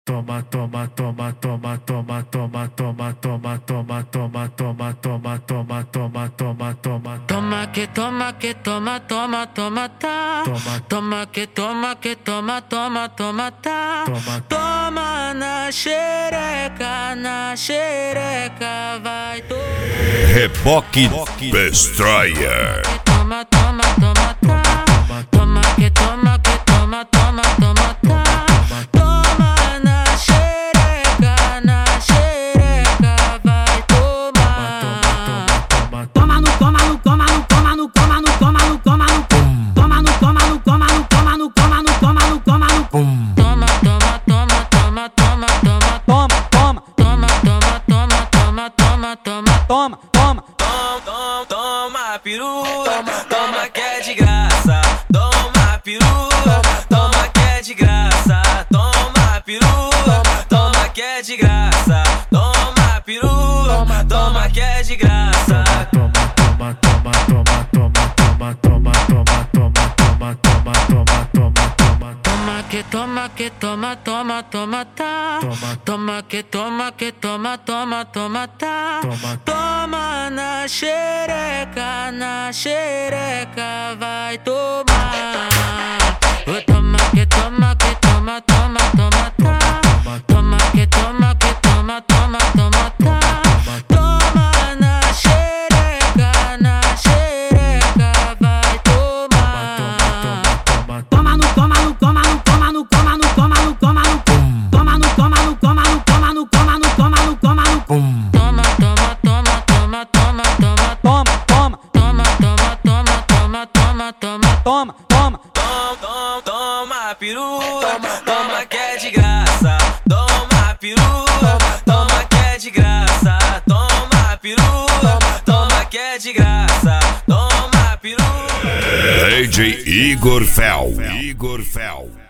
Toma, toma, toma, toma, toma, toma, toma, toma, toma, toma, toma, toma, toma, toma, toma, toma. Toma que toma que toma, toma, toma, tá. Toma que toma que toma, toma, toma, tá. Toma na xereca, vai tomar. Reboque Destroyer. Toma, toma, toma, tá. Toma que toma que toma, toma, toma, tá. Toma na xereca, vai tomar. Toma no, toma no, toma no, toma no, toma no, toma no, toma no, toma no, toma no, toma no, toma no, toma no, toma no, toma no, toma, toma, toma, toma, toma, toma, toma, toma, toma, toma, toma, toma, toma, toma, toma. Toma peru, toma que é de graça. Toma peru, toma que é de graça. Toma peru, toma que é de graça. Toma peru, toma que é de graça. Toma, toma, toma, toma, toma, toma, toma, toma, toma, toma, toma, toma, toma. toma que toma que toma, toma, toma, tá. Toma que toma que toma, toma, toma, tá. Toma na xereca, vai tomar. Toma que toma que toma, toma, toma, tá. Toma que toma que toma, toma, toma, tá. Toma na xereca, vai tomar. Toma no, toma no, toma no, toma no, toma no, toma no, toma no, toma no, toma no, toma no, toma no, toma no, toma no, toma no, toma, toma, toma, toma, toma, toma, toma, toma, toma, toma, toma, toma, toma, toma, toma. Toma peru, toma que é de graça. Toma peru, toma que é de graça. Toma peru, toma que é de graça. Toma peru. DJ Igor Fel.